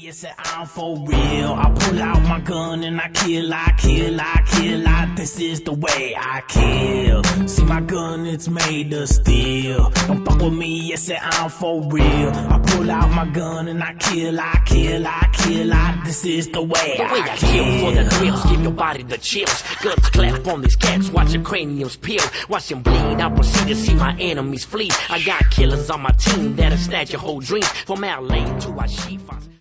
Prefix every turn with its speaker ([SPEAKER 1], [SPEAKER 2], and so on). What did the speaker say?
[SPEAKER 1] Yes, I'm for real. I pull out my gun and I kill. This is the way I kill. See my gun, it's made of steel. Don't fuck with me, yes, I'm for real. I pull out my gun and I kill. This is the way I
[SPEAKER 2] kill. For the thrills, give your body the chills. Guts clap on these cats, watch your craniums peel. Watch them bleed, I proceed to see my enemies flee. I got killers on my team that'll snatch your whole dreams. From LA to Ashifas.